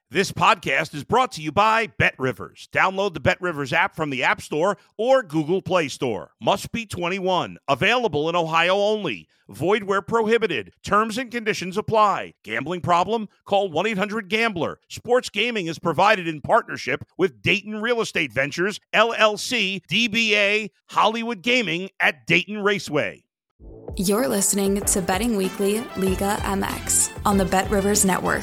This podcast is brought to you by BetRivers. Download the BetRivers app from the App Store or Google Play Store. Must be 21. Available in Ohio only. Void where prohibited. Terms and conditions apply. Gambling problem? Call 1-800-GAMBLER. Sports gaming is provided in partnership with Dayton Real Estate Ventures, LLC, DBA, Hollywood Gaming at Dayton Raceway. You're listening to Betting Weekly Liga MX on the BetRivers Network.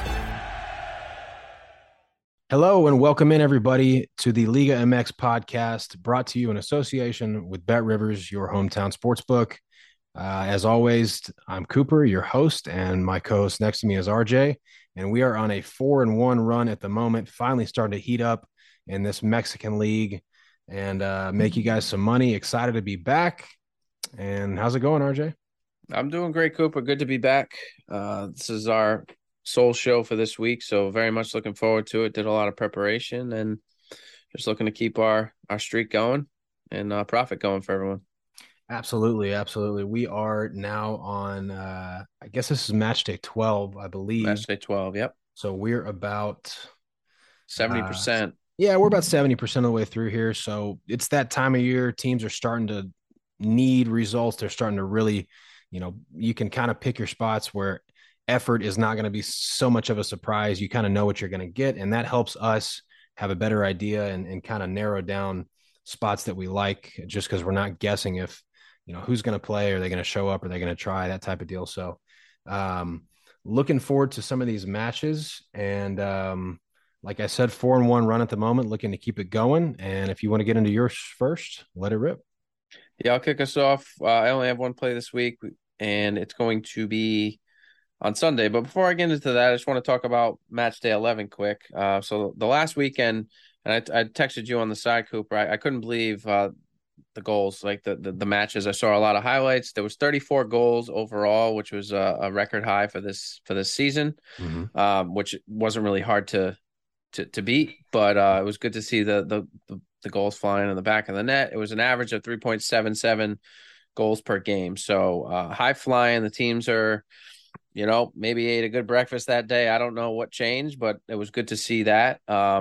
Hello and welcome in, everybody, to the Liga MX podcast, brought to you in association with BetRivers, your hometown sportsbook. As always, I'm Cooper, your host, and my co-host next to me is RJ, and we are on a 4-1 run at the moment, finally starting to heat up in this Mexican league and make you guys some money. Excited to be back. And how's it going, RJ? I'm doing great, Cooper. Good to be back. This is our sole show for this week, so very much looking forward to it. Did a lot of preparation and just looking to keep our streak going and profit going for everyone. Absolutely. We are now on I guess this is match day 12, I believe. Match day 12, yep. So we're about 70%. Yeah, we're about 70% of the way through here. So it's that time of year. Teams are starting to need results. They're starting to really, you can kind of pick your spots where effort is not going to be so much of a surprise. You kind of know what you're going to get, and that helps us have a better idea and kind of narrow down spots that we like, just because we're not guessing if, who's going to play, are they going to show up, are they going to try, that type of deal. So looking forward to some of these matches. And like I said, 4-1 run at the moment, looking to keep it going. And if you want to get into yours first, let it rip. Yeah, I'll kick us off. I only have one play this week, and it's going to be on Sunday. But before I get into that, I just want to talk about match day 11 quick. So the last weekend, and I texted you on the side, Cooper, I couldn't believe the goals, like the matches. I saw a lot of highlights. There was 34 goals overall, which was a record high for this season, which wasn't really hard to beat. But it was good to see the goals flying in the back of the net. It was an average of 3.77 goals per game. So high flying. The teams are, maybe ate a good breakfast that day. I don't know what changed, but it was good to see that.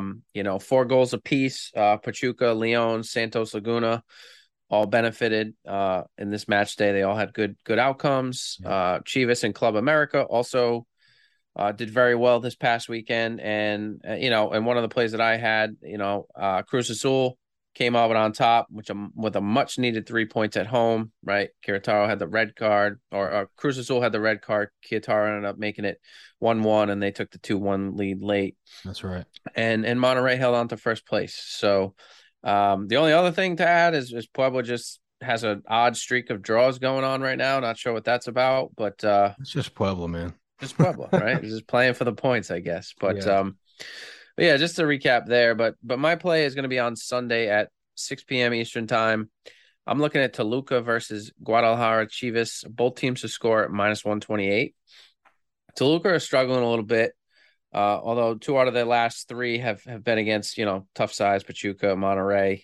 4 goals apiece. Pachuca, Leon, Santos Laguna all benefited in this match day. They all had good outcomes. Yeah. Chivas and Club America also did very well this past weekend. And, and one of the plays that I had, Cruz Azul came out on top, with a much needed 3 points at home, right? Querétaro had the red card, or Cruz Azul had the red card. Querétaro ended up making it 1-1, and they took the 2-1 lead late. That's right. And Monterrey held on to first place. So the only other thing to add is Puebla just has an odd streak of draws going on right now. Not sure what that's about, but it's just Puebla, man. Just Puebla, right? It's just playing for the points, I guess. But yeah, just to recap there. But my play is going to be on Sunday at 6 p.m. Eastern time. I'm looking at Toluca versus Guadalajara Chivas. Both teams to score at -128. Toluca are struggling a little bit, although 2 out of their last 3 have been against tough sides, Pachuca, Monterrey.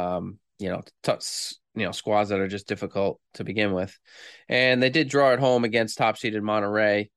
Squads that are just difficult to begin with, and they did draw at home against top-seeded Monterrey,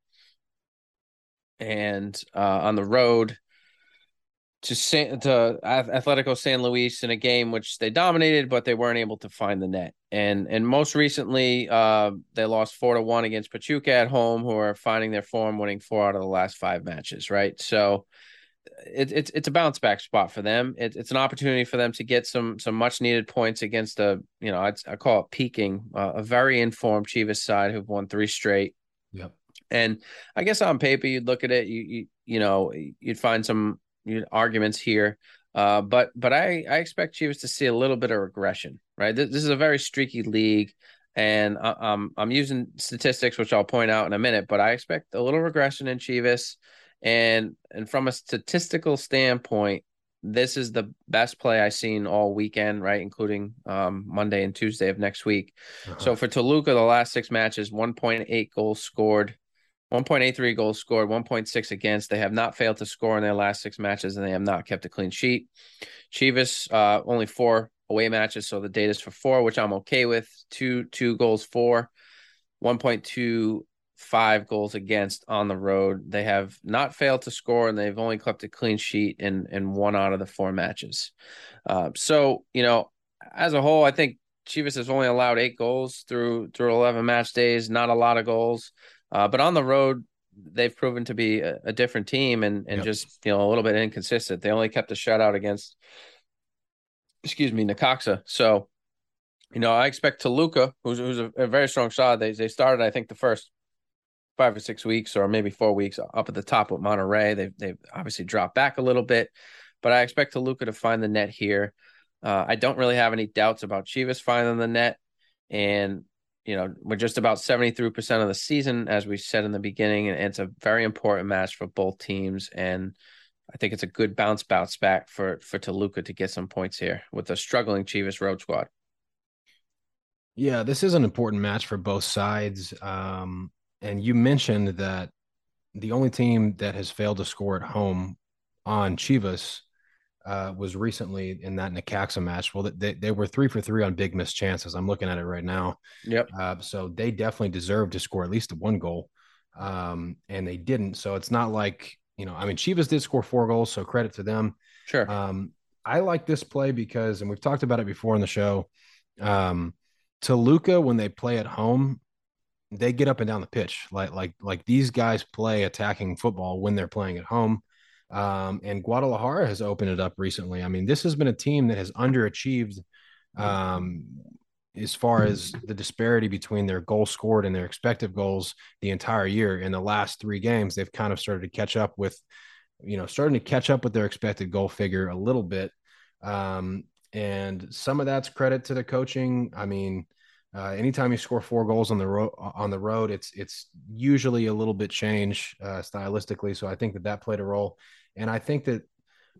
and on the road to Atletico San Luis in a game which they dominated, but they weren't able to find the net. And most recently, they lost 4-1 against Pachuca at home, who are finding their form, winning 4 out of the last 5 matches, right? So it's a bounce back spot for them. It's an opportunity for them to get some much needed points against I call it peaking, a very informed Chivas side who've won 3 straight. Yep. And I guess on paper, you'd look at it, you'd find some arguments here, but I expect Chivas to see a little bit of regression, right? This is a very streaky league, and I'm using statistics, which I'll point out in a minute, but I expect a little regression in Chivas, and from a statistical standpoint, this is the best play I've seen all weekend, right, including Monday and Tuesday of next week. So for Toluca, the last 6 matches, 1.8 goals scored, 1.83 goals scored, 1.6 against. They have not failed to score in their last 6 matches, and they have not kept a clean sheet. Chivas, only 4 away matches, so the data's for 4, which I'm okay with. Two goals for, 1.2 5 goals against on the road. They have not failed to score, and they've only kept a clean sheet in 1 out of the 4 matches. So, as a whole, I think Chivas has only allowed 8 goals through 11 match days, not a lot of goals. But on the road, they've proven to be a different team and Yep. just, a little bit inconsistent. They only kept a shutout against, Necaxa. So, I expect Toluca, who's a very strong side. They started, I think, the first 5 or 6 weeks, or maybe 4 weeks, up at the top with Monterrey. They've obviously dropped back a little bit, but I expect Toluca to find the net here. I don't really have any doubts about Chivas finding the net, and we're just about 73% of the season, as we said in the beginning, and it's a very important match for both teams. And I think it's a good bounce back for Toluca to get some points here with a struggling Chivas road squad. Yeah, this is an important match for both sides. And you mentioned that the only team that has failed to score at home on Chivas was recently in that Necaxa match. Well, they were 3 for 3 on big missed chances. I'm looking at it right now. Yep. So they definitely deserved to score at least 1 goal, and they didn't. So it's not like, Chivas did score 4 goals, so credit to them. Sure. I like this play because, and we've talked about it before in the show, Toluca, when they play at home, they get up and down the pitch. Like these guys play attacking football when they're playing at home. And Guadalajara has opened it up recently. I mean, this has been a team that has underachieved as far as the disparity between their goals scored and their expected goals the entire year. In the last 3 games, they've kind of started to catch up with their expected goal figure a little bit. And some of that's credit to the coaching. I mean, anytime you score 4 goals on the road, it's usually a little bit change stylistically. So I think that played a role. And I think that,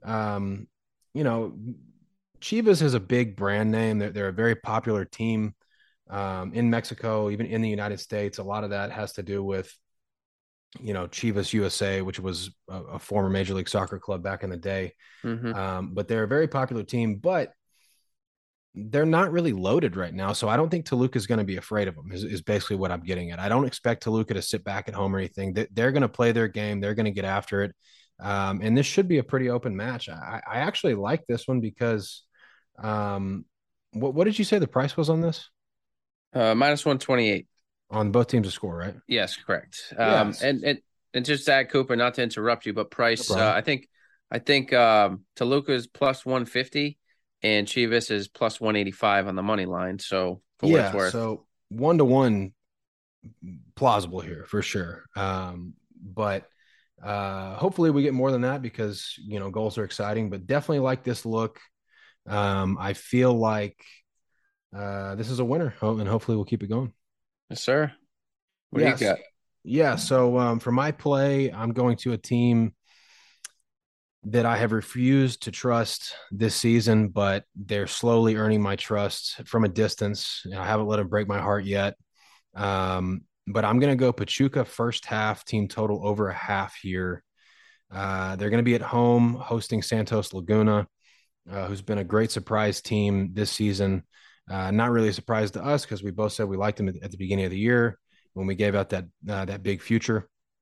Chivas is a big brand name. They're a very popular team in Mexico, even in the United States. A lot of that has to do with, Chivas USA, which was a former Major League Soccer club back in the day. Mm-hmm. But they're a very popular team, but they're not really loaded right now. So I don't think Toluca is going to be afraid of them is basically what I'm getting at. I don't expect Toluca to sit back at home or anything. They're going to play their game. They're going to get after it. And this should be a pretty open match. I actually like this one because what did you say the price was on this? Minus 128 on both teams to score, right? Yes, correct. Yes. And just to add, Cooper, not to interrupt you, but price, No I think Toluca is plus 150 and Chivas is plus 185 on the money line. So for what it's worth. So 1-to-1 plausible here for sure. But hopefully we get more than that because, goals are exciting, but definitely like this look. I feel like this is a winner, and hopefully we'll keep it going. Yes, sir. What do you got? Yeah. So for my play, I'm going to a team that I have refused to trust this season, but they're slowly earning my trust from a distance. I haven't let them break my heart yet. But I'm going to go Pachuca first half, team total over a half here. They're going to be at home hosting Santos Laguna, who's been a great surprise team this season. Not really a surprise to us because we both said we liked them at the beginning of the year when we gave out that big future.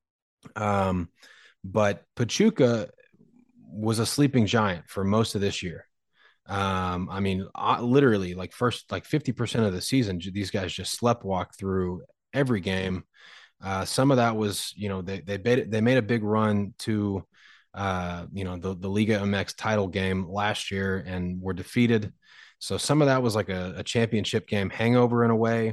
But Pachuca was a sleeping giant for most of this year. Literally like 50% of the season, these guys just sleptwalk through every game. Some of that was, they made a big run to, the Liga MX title game last year and were defeated. So some of that was like a championship game hangover in a way.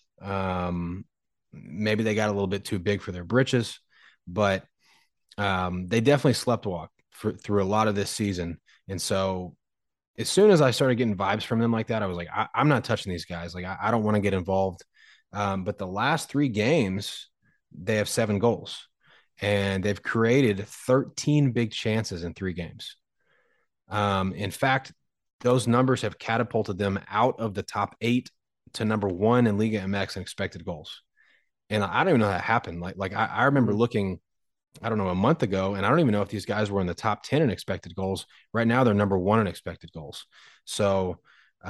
Maybe they got a little bit too big for their britches, but they definitely sleptwalked through a lot of this season. And so as soon as I started getting vibes from them like that, I was like, I'm not touching these guys. Like, I don't want to get involved. But the last 3 games, they have 7 goals and they've created 13 big chances in 3 games. In fact, those numbers have catapulted them out of the top 8 to number 1 in Liga MX in expected goals. And I don't even know how that happened. I remember looking, I don't know, a month ago, and I don't even know if these guys were in the top 10 in expected goals. Right now, they're number 1 in expected goals. So,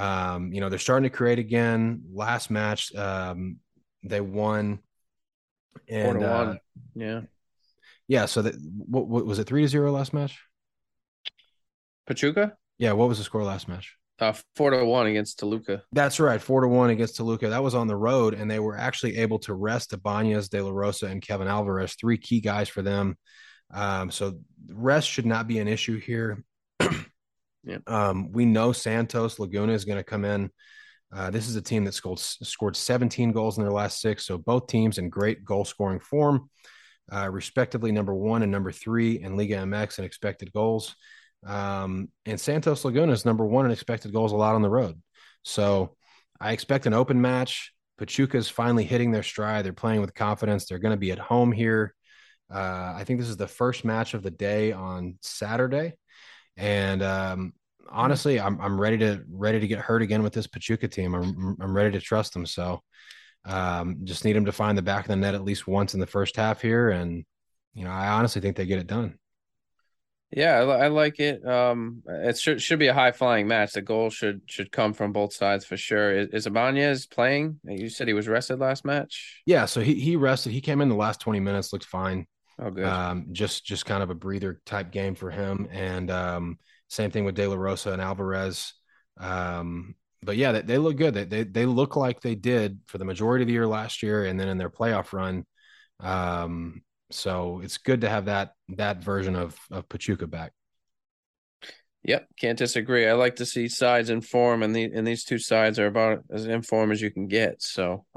they're starting to create again. Last match, they won And 4-1. Yeah. Yeah. So that what was it, 3-0 last match? Pachuca? Yeah. What was the score last match? 4-1 against Toluca. That's right. 4-1 against Toluca. That was on the road, and they were actually able to rest Ibanez, De La Rosa, and Kevin Alvarez, 3 key guys for them. So rest should not be an issue here. Yeah. We know Santos Laguna is going to come in. This is a team that scored 17 goals in their last 6. So both teams in great goal scoring form, respectively number 1 and number 3 in Liga MX in expected goals. And Santos Laguna is number 1 in expected goals allowed on the road. So I expect an open match. Pachuca is finally hitting their stride. They're playing with confidence. They're going to be at home here. I think this is the first match of the day on Saturday. And honestly, I'm ready to get hurt again with this Pachuca team. I'm ready to trust them. So just need them to find the back of the net at least once in the first half here, and I honestly think they get it done. Yeah, I like it. It should be a high flying match. The goal should come from both sides for sure. Is Ibanez playing? You said he was rested last match. Yeah, so he rested. He came in the last 20 minutes, looked fine. Oh, good. Just kind of a breather type game for him, and same thing with De La Rosa and Alvarez. But yeah, they look good. They look like they did for the majority of the year last year, and then in their playoff run. So it's good to have that version of Pachuca back. Yep, can't disagree. I like to see sides in form, and these two sides are about as in form as you can get. So,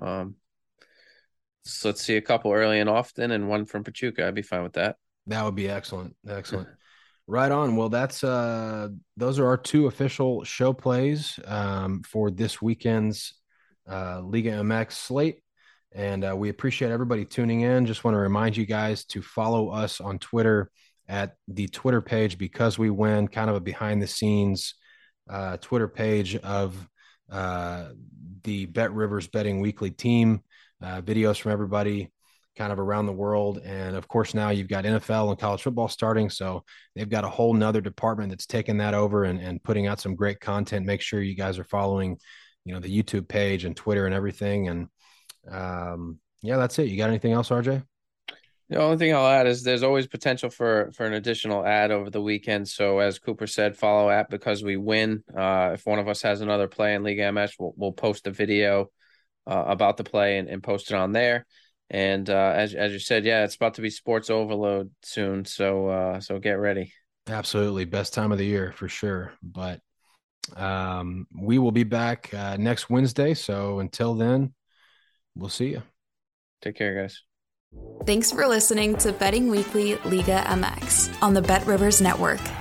so let's see a couple early and often, and one from Pachuca. I'd be fine with that. That would be excellent. Excellent. Right on. Well, that's those are our 2 official show plays for this weekend's Liga MX slate. And we appreciate everybody tuning in. Just want to remind you guys to follow us on Twitter at the Twitter page Because We Win, kind of a behind the scenes Twitter page of the Bet Rivers Betting Weekly team, videos from everybody kind of around the world. And of course, now you've got NFL and college football starting. So they've got a whole nother department that's taken that over and putting out some great content. Make sure you guys are following, the YouTube page and Twitter and everything. And yeah, that's it. You got anything else, RJ? The only thing I'll add is there's always potential for an additional ad over the weekend. So as Cooper said, follow app Because We Win. If one of us has another play in Liga MX, we'll post a video about the play and post it on there. And as you said, yeah, it's about to be sports overload soon. So get ready. Absolutely. Best time of the year for sure. But we will be back next Wednesday. So until then, we'll see you. Take care, guys. Thanks for listening to Betting Weekly Liga MX on the Bet Rivers Network.